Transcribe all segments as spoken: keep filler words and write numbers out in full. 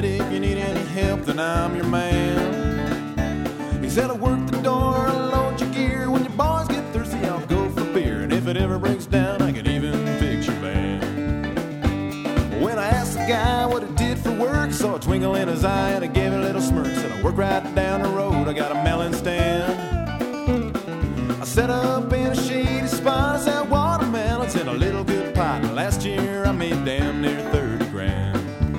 Said if you need any help, then I'm your man. He said I work the door, I'll load your gear. When your boys get thirsty, I'll go for beer. And if it ever breaks down, I can even fix your van. When I asked the guy what he did for work, saw a twinkle in his eye and I gave it a little smirk. Said I work right down the road, I got a melon stand. I set up in a shady spot, I sell watermelons in a little good pot. And last year I made damn near thirty grand.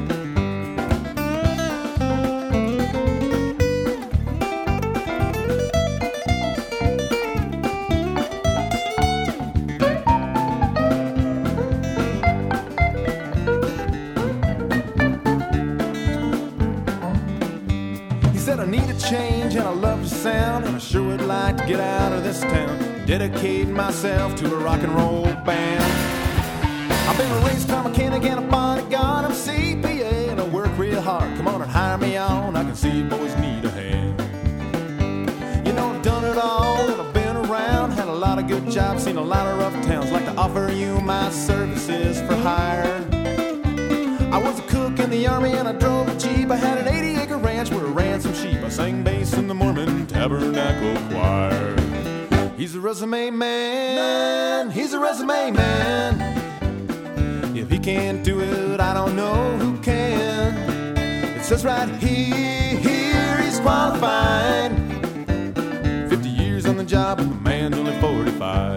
I need a change and I love the sound, and I sure would like to get out of this town, dedicate myself to a rock and roll band. I've been a race car mechanic and a bodyguard, I'm a C P A and I work real hard. Come on and hire me on, I can see you boys need a hand. You know I've done it all and I've been around, had a lot of good jobs, seen a lot of rough towns. Like to offer you my services for hire. I was a cook in the army and I drove a Jeep. I had an eighty acre ranch where I ran some sheep. I sang bass in the Mormon Tabernacle Choir. He's a resume man, he's a resume man. If he can't do it, I don't know who can. It says right here, here he's qualified. Fifty years on the job and the man's only forty-five.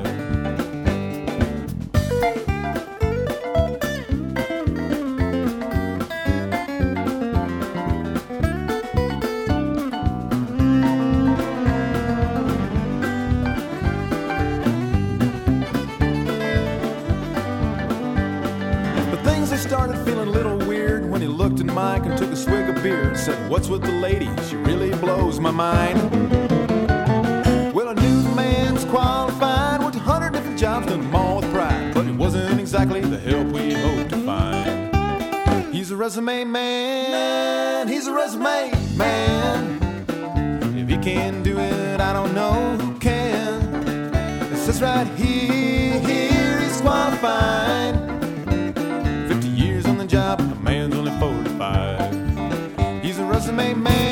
Started feeling a little weird when he looked at Mike and took a swig of beer and said, "What's with the lady? She really blows my mind." Well, I knew the man was qualified, worked a hundred different jobs, done them all with pride, but it wasn't exactly the help we hoped to find. He's a resume man, he's a resume man. If he can't do it, I don't know who can. It says right here, here he's qualified. Job, the man's only forty-five. He's a resume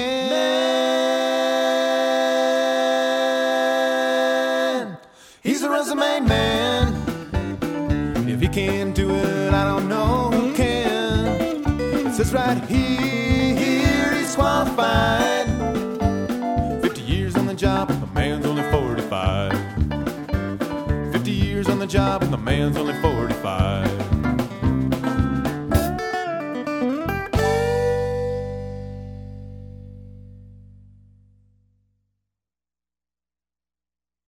man. He's a resume man. If he can't do it, I don't know who can. It says right here, here he's qualified. Fifty years on the job, the man's only forty-five. Fifty years on the job, and the man's only forty-five.